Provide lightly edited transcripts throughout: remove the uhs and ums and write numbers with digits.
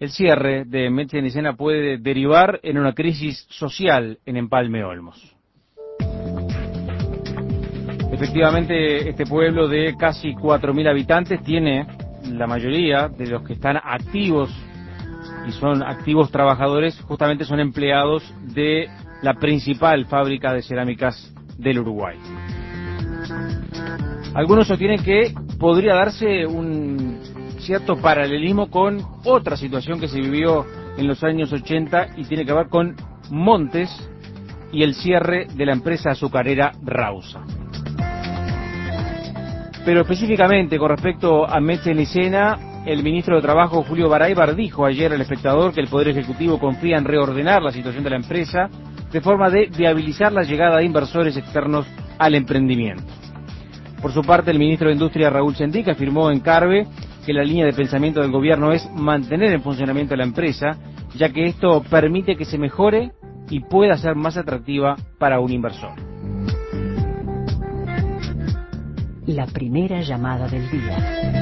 el cierre de Metze Nicena puede derivar en una crisis social en Empalme Olmos. Efectivamente, este pueblo de casi 4.000 habitantes tiene la mayoría de los que están activos y son activos trabajadores, justamente son empleados de la principal fábrica de cerámicas del Uruguay. Algunos sostienen que podría darse un cierto paralelismo con otra situación que se vivió en los años 80 y tiene que ver con Montes y el cierre de la empresa azucarera Rausa. Pero específicamente con respecto a Metze Nicena, el ministro de Trabajo, Julio Baraybar, dijo ayer al espectador que el Poder Ejecutivo confía en reordenar la situación de la empresa de forma de viabilizar la llegada de inversores externos al emprendimiento. Por su parte, el ministro de Industria, Raúl Sendic, afirmó en Carve que la línea de pensamiento del gobierno es mantener en funcionamiento la empresa, ya que esto permite que se mejore y pueda ser más atractiva para un inversor. La primera llamada del día.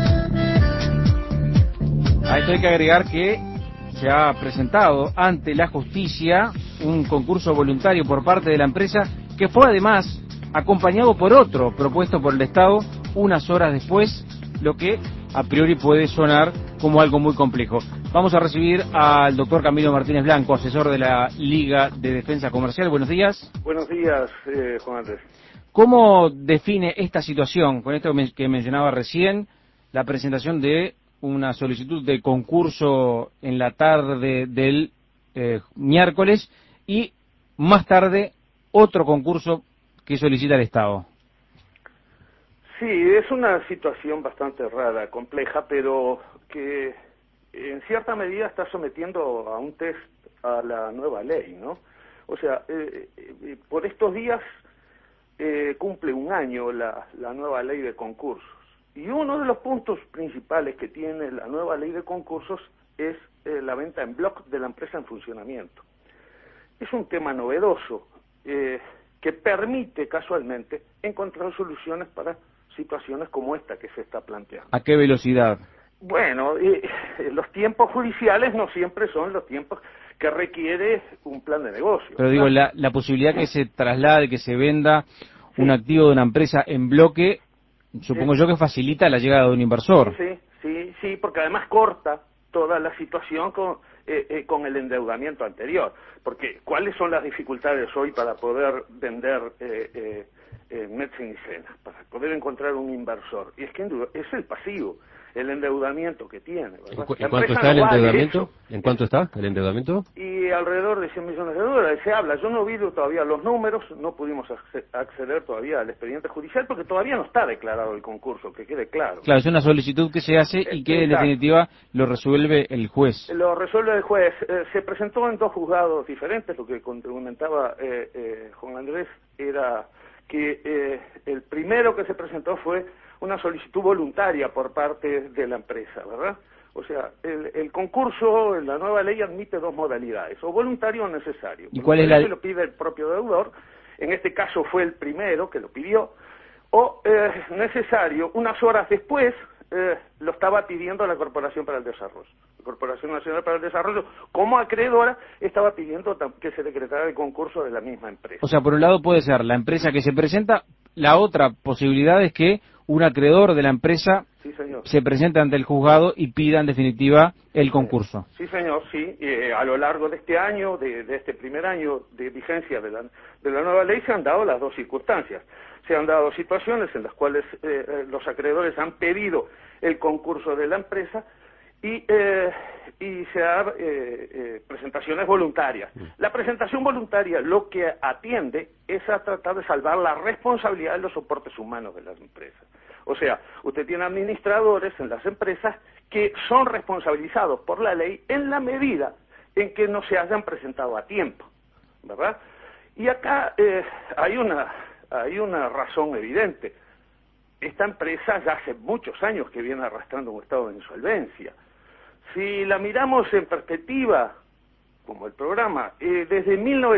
A esto hay que agregar que se ha presentado ante la justicia un concurso voluntario por parte de la empresa que fue además acompañado por otro propuesto por el Estado unas horas después, lo que a priori puede sonar como algo muy complejo. Vamos a recibir al doctor Camilo Martínez Blanco, asesor de la Liga de Defensa Comercial. Buenos días. Buenos días, Juan Andrés. ¿Cómo define esta situación, con esto que mencionaba recién, la presentación de una solicitud de concurso en la tarde del miércoles y más tarde otro concurso que solicita el Estado? Sí, es una situación bastante rara, compleja, pero que en cierta medida está sometiendo a un test a la nueva ley, ¿no? O sea, por estos días cumple un año la nueva ley de concursos. Y uno de los puntos principales que tiene la nueva ley de concursos es la venta en bloc de la empresa en funcionamiento. Es un tema novedoso que permite casualmente encontrar soluciones para situaciones como esta que se está planteando. ¿A qué velocidad? Bueno, los tiempos judiciales no siempre son los tiempos que requiere un plan de negocio. Pero digo, la posibilidad que se traslade, que se venda un activo de una empresa en bloque, supongo yo que facilita la llegada de un inversor. Sí, porque además corta toda la situación con el endeudamiento anterior. Porque, ¿cuáles son las dificultades hoy para poder vender Metze Nicena? Para poder encontrar un inversor. Y es que es el pasivo, el endeudamiento que tiene, ¿verdad? ¿En cuánto está el endeudamiento? ¿En cuánto está el endeudamiento? Y alrededor de 100 millones de dólares se habla. Yo no vi todavía los números, no pudimos acceder todavía al expediente judicial porque todavía no está declarado el concurso, que quede claro. Claro, es una solicitud que se hace y que en definitiva lo resuelve el juez. Lo resuelve el juez. Se presentó en dos juzgados diferentes. Lo que comentaba Juan Andrés era que el primero que se presentó fue una solicitud voluntaria por parte de la empresa, ¿verdad? O sea, el concurso, la nueva ley admite dos modalidades, o voluntario o necesario. ¿Y cuál es la...? Lo pide el propio deudor, en este caso fue el primero que lo pidió, o necesario, unas horas después lo estaba pidiendo la Corporación para el Desarrollo. La Corporación Nacional para el Desarrollo, como acreedora, estaba pidiendo que se decretara el concurso de la misma empresa. O sea, por un lado puede ser la empresa que se presenta, la otra posibilidad es que un acreedor de la empresa se presente ante el juzgado y pida en definitiva el concurso. Sí, señor, sí. A lo largo de este año, de este primer año de vigencia de la nueva ley, se han dado las dos circunstancias. Se han dado situaciones en las cuales los acreedores han pedido el concurso de la empresa y se dan presentaciones voluntarias. La presentación voluntaria lo que atiende es a tratar de salvar la responsabilidad de los soportes humanos de las empresas. O sea, usted tiene administradores en las empresas que son responsabilizados por la ley en la medida en que no se hayan presentado a tiempo, ¿verdad? Y acá hay una razón evidente. Esta empresa ya hace muchos años que viene arrastrando un estado de insolvencia. Si la miramos en perspectiva, como el programa, desde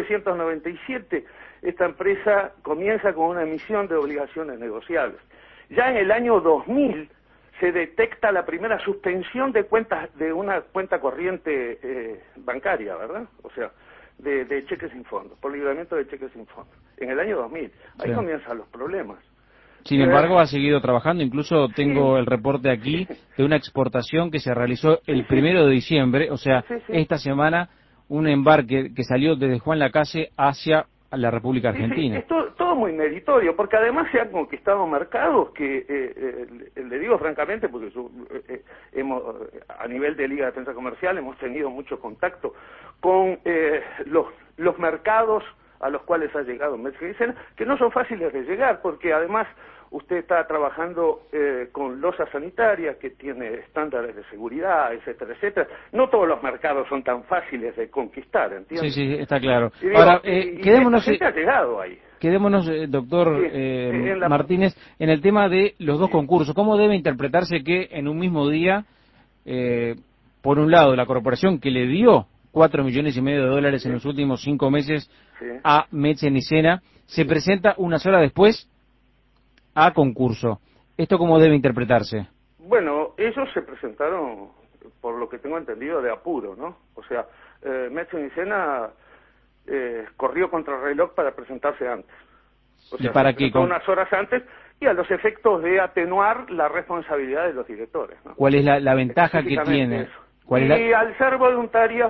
1997 esta empresa comienza con una emisión de obligaciones negociables. Ya en el año 2000 se detecta la primera suspensión de cuentas, de una cuenta corriente bancaria, ¿verdad? O sea, de cheques sin fondo, por libramiento de cheques sin fondo, en el año 2000. Ahí Sí. comienzan los problemas. Sin embargo, ha seguido trabajando. Incluso tengo el reporte aquí de una exportación que se realizó el 1 de diciembre, o sea, esta semana, un embarque que salió desde Juan Lacase hacia la República Argentina. Sí, es todo muy meritorio, porque además se han conquistado mercados que, le digo francamente, porque a nivel de Liga de Defensa Comercial hemos tenido mucho contacto con los mercados a los cuales ha llegado Metz-Geisena, que no son fáciles de llegar, porque además usted está trabajando con losas sanitarias que tiene estándares de seguridad, etcétera, etcétera. No todos los mercados son tan fáciles de conquistar, ¿entiende? Sí, sí, está claro. Y digo, Ahora, quedémonos... ha llegado ahí. Quedémonos, doctor Martínez, en el tema de los dos concursos. ¿Cómo debe interpretarse que en un mismo día, por un lado, la corporación que le dio $4,5 millones en los últimos 5 meses a Metz-Geisena, se presenta unas horas después a concurso? ¿Esto cómo debe interpretarse? Bueno, ellos se presentaron, por lo que tengo entendido, de apuro, ¿no? O sea, Metz-Geisena corrió contra el reloj para presentarse antes. O sea, ¿Y para se presentó qué? unas horas antes y a los efectos de atenuar la responsabilidad de los directores, ¿no? ¿Cuál es la ventaja que tiene? Y al ser voluntario,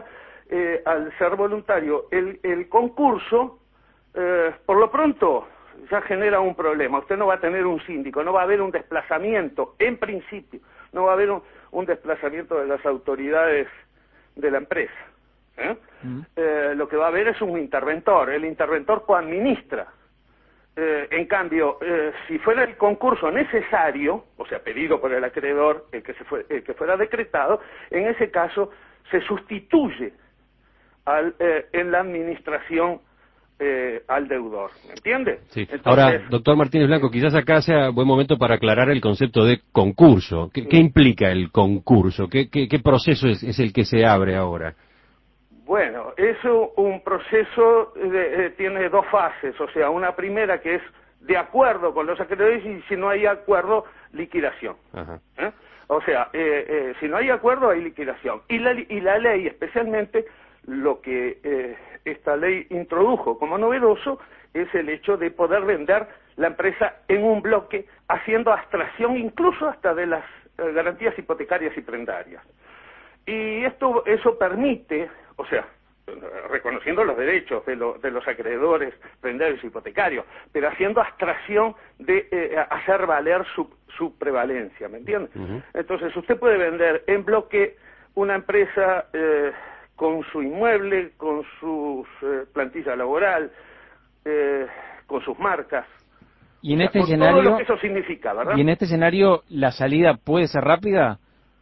el concurso, por lo pronto, ya genera un problema. Usted no va a tener un síndico, no va a haber un desplazamiento, en principio, no va a haber un desplazamiento de las autoridades de la empresa. Lo que va a haber es un interventor. El interventor coadministra. En cambio, si fuera el concurso necesario, o sea, pedido por el acreedor, que fuera decretado, en ese caso se sustituye en la administración al deudor, ¿me entiende? Sí. Entonces, ahora, doctor Martínez Blanco, quizás acá sea buen momento para aclarar el concepto de concurso. ¿Qué implica el concurso? ¿Qué proceso es el que se abre ahora? Bueno, eso, un proceso tiene dos fases, o sea, una primera que es de acuerdo con los acreedores y si no hay acuerdo, liquidación. Ajá. O sea, si no hay acuerdo, hay liquidación. Y la ley, especialmente, lo que esta ley introdujo como novedoso es el hecho de poder vender la empresa en un bloque, haciendo abstracción incluso hasta de las garantías hipotecarias y prendarias. Y eso permite, o sea, reconociendo los derechos de los acreedores, prendarios y hipotecarios, pero haciendo abstracción de hacer valer su prevalencia, ¿me entiende? Entonces, usted puede vender en bloque una empresa con su inmueble, con su plantilla laboral, con sus marcas. Y en O sea, este con escenario, todo lo que eso significa, ¿verdad? Y en este escenario, ¿la salida puede ser rápida?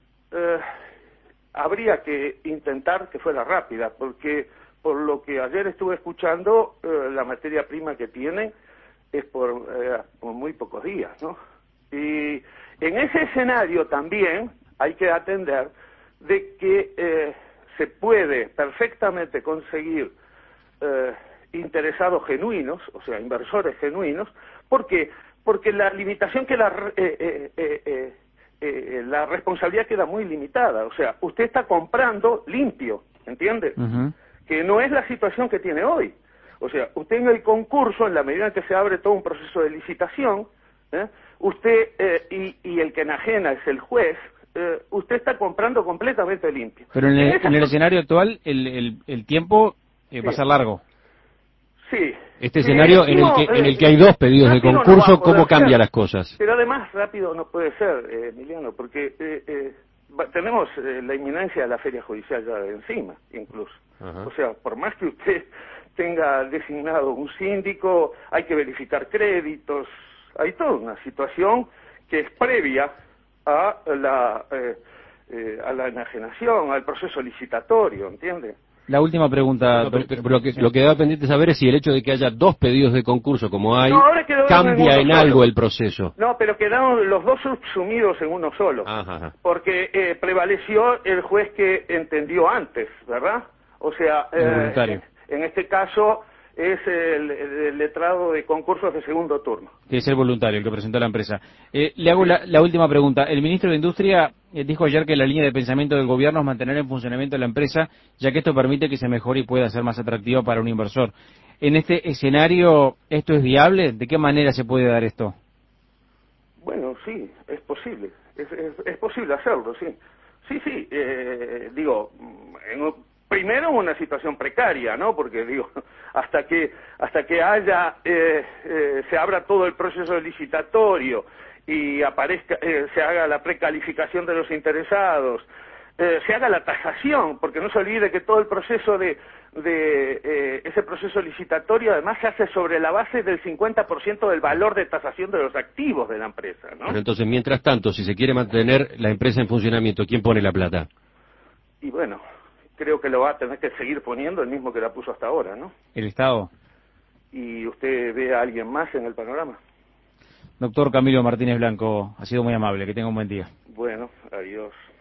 Habría que intentar que fuera rápida, porque por lo que ayer estuve escuchando, la materia prima que tienen es por muy pocos días, ¿no? Y en ese escenario también hay que atender de que se puede perfectamente conseguir interesados genuinos, o sea, inversores genuinos. ¿Por qué? Porque la limitación que la responsabilidad queda muy limitada. O sea, usted está comprando limpio, ¿entiende? Que no es la situación que tiene hoy. O sea, usted en el concurso, en la medida en que se abre todo un proceso de licitación, usted y el que enajena es el juez, usted está comprando completamente limpio. Pero en el escenario actual, el tiempo va a ser largo. Sí. Este escenario en el que hay dos pedidos de concurso, ¿cómo cambia las cosas? Pero además rápido no puede ser, Emiliano, porque tenemos la inminencia de la feria judicial ya de encima, incluso. O sea, por más que usted tenga designado un síndico, hay que verificar créditos, hay toda una situación que es previa a la enajenación, al proceso licitatorio, ¿entiende? La última pregunta. Pero lo que debe pendiente saber es si el hecho de que haya dos pedidos de concurso como hay, cambia en algo el proceso. No, pero quedaron los dos subsumidos en uno solo. Porque prevaleció el juez que entendió antes, ¿verdad? O sea, en este caso, es el letrado de concursos de segundo turno. Que es el voluntario, el que presentó la empresa. Le hago la última pregunta. El ministro de Industria dijo ayer que la línea de pensamiento del gobierno es mantener en funcionamiento la empresa, ya que esto permite que se mejore y pueda ser más atractiva para un inversor. En este escenario, ¿esto es viable? ¿De qué manera se puede dar esto? Bueno, sí, es posible. Es posible hacerlo, sí. Sí, digo, primero en una situación precaria, ¿no? Porque digo, hasta que haya se abra todo el proceso licitatorio y aparezca se haga la precalificación de los interesados, se haga la tasación, porque no se olvide que todo el proceso de ese proceso licitatorio además se hace sobre la base del 50% del valor de tasación de los activos de la empresa, ¿no? Pero entonces, mientras tanto, si se quiere mantener la empresa en funcionamiento, ¿quién pone la plata? Y bueno, creo que lo va a tener que seguir poniendo el mismo que la puso hasta ahora, ¿no? ¿El Estado? ¿Y usted ve a alguien más en el panorama? Doctor Camilo Martínez Blanco, ha sido muy amable. Que tenga un buen día. Bueno, adiós.